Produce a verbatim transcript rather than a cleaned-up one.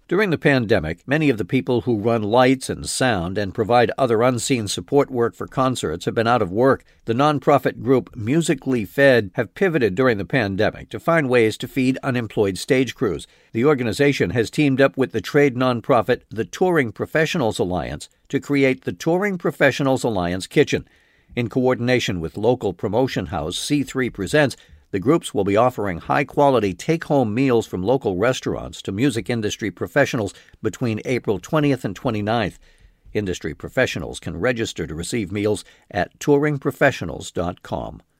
During the pandemic, many of the people who run lights and sound and provide other unseen support work for concerts have been out of work. The nonprofit group Musically Fed have pivoted during the pandemic to find ways to feed unemployed stage crews. The organization has teamed up with the trade nonprofit the Touring Professionals Alliance to create the Touring Professionals Alliance Kitchen. In coordination with local promotion house C three Presents, the groups will be offering high-quality take-home meals from local restaurants to music industry professionals between April twentieth and twenty-ninth. Industry professionals can register to receive meals at touring professionals dot com.